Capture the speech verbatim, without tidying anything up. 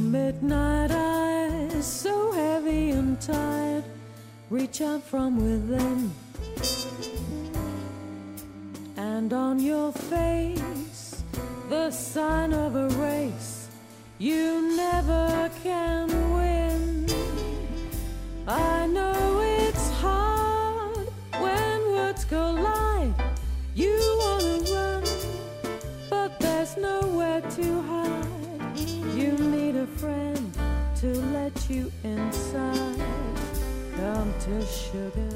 midnight eyes, so heavy and tired, reach out from within. And on your face, the sign of a race you never can win. I know it's hard when words collide. You wanna run, but there's nowhere to hide. You need a friend to let you inside. Come to sugar.